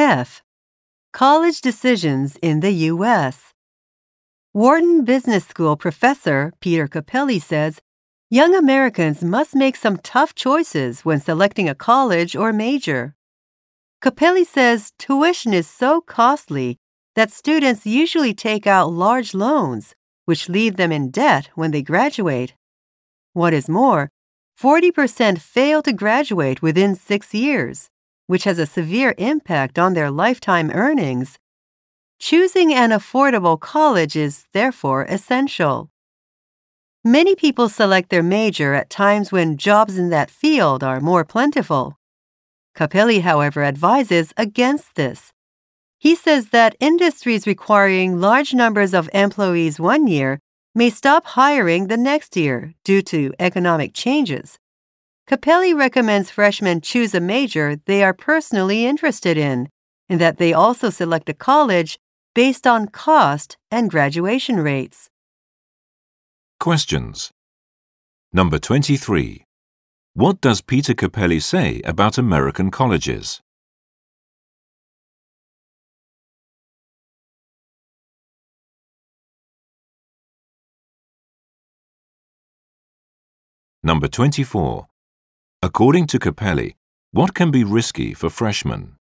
F. College decisions in the U.S. Wharton Business School professor Peter Capelli says young Americans must make some tough choices when selecting a college or major. Capelli says tuition is so costly that students usually take out large loans, which leave them in debt when they graduate. What is more, 40% fail to graduate within 6 years, which has a severe impact on their lifetime earnings. Choosing an affordable college is therefore essential. Many people select their major at times when jobs in that field are more plentiful. Capelli, however, advises against this. He says that industries requiring large numbers of employees one year may stop hiring the next year due to economic changes. Capelli recommends freshmen choose a major they are personally interested in, and that they also select a college based on cost and graduation rates. Questions. Number 23. What does Peter Capelli say about American colleges? Number 24. According to Capelli, what can be risky for freshmen?